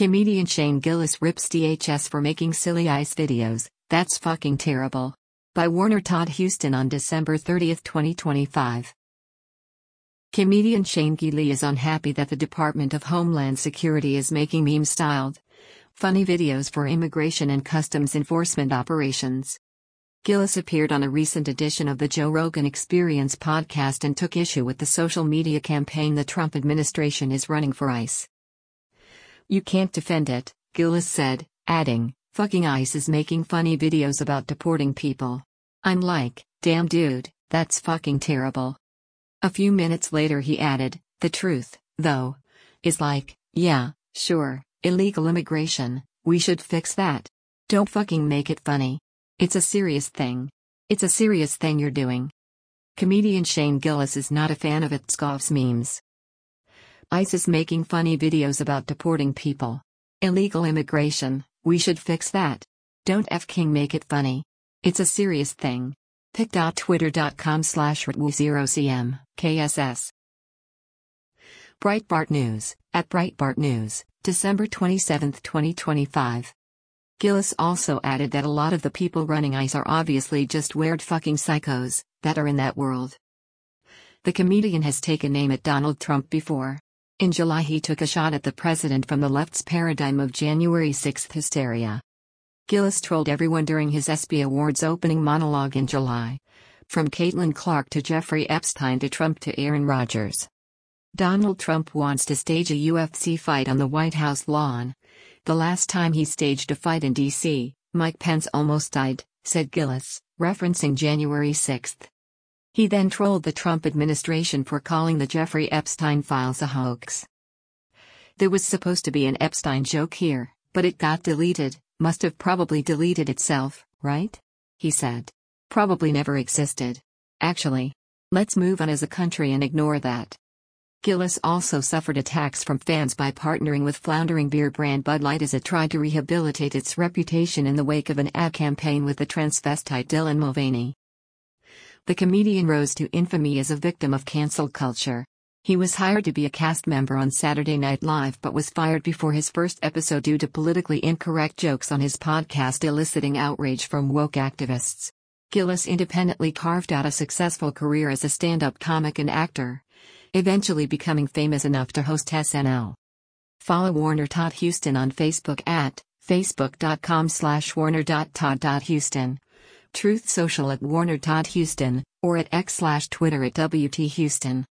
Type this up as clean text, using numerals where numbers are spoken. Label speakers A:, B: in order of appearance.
A: Comedian Shane Gillis rips DHS for making silly ICE videos, that's fucking terrible. By Warner Todd Huston on December 30, 2025. Comedian Shane Gillis is unhappy that the Department of Homeland Security is making meme-styled, funny videos for immigration and customs enforcement operations. Gillis appeared on a recent edition of the Joe Rogan Experience podcast and took issue with the social media campaign the Trump administration is running for ICE. "You can't defend it," Gillis said, adding, "Fucking ICE is making funny videos about deporting people. I'm like, damn dude, that's fucking terrible." A few minutes later he added, "The truth, though, is like, yeah, sure, illegal immigration, we should fix that. Don't fucking make it funny. It's a serious thing. It's a serious thing you're doing." Comedian Shane Gillis is not a fan of Itzkoff's memes. "ICE is making funny videos about deporting people. Illegal immigration, we should fix that. Don't f***ing make it funny. It's a serious thing." pic.twitter.com/rtwo0cm, KSS. Breitbart News, at Breitbart News, December 27, 2025. Gillis also added that a lot of the people running ICE are obviously just weird fucking psychos that are in that world. The comedian has taken aim at Donald Trump before. In July he took a shot at the president from the left's paradigm of January 6 hysteria. Gillis trolled everyone during his ESPY Awards opening monologue in July. From Caitlin Clark to Jeffrey Epstein to Trump to Aaron Rodgers. Donald Trump wants to stage a UFC fight on the White House lawn. "The last time he staged a fight in D.C., Mike Pence almost died," said Gillis, referencing January 6. He then trolled the Trump administration for calling the Jeffrey Epstein files a hoax. "There was supposed to be an Epstein joke here, but it got deleted, must have probably deleted itself, right?" he said. "Probably never existed. Actually. Let's move on as a country and ignore that." Gillis also suffered attacks from fans by partnering with floundering beer brand Bud Light as it tried to rehabilitate its reputation in the wake of an ad campaign with the transvestite Dylan Mulvaney. The comedian rose to infamy as a victim of cancel culture. He was hired to be a cast member on Saturday Night Live but was fired before his first episode due to politically incorrect jokes on his podcast eliciting outrage from woke activists. Gillis independently carved out a successful career as a stand-up comic and actor, eventually becoming famous enough to host SNL. Follow Warner Todd Huston on Facebook at facebook.com/warner.todd.huston. Truth Social at Warner Todd Huston, or at x/Twitter at WT Huston.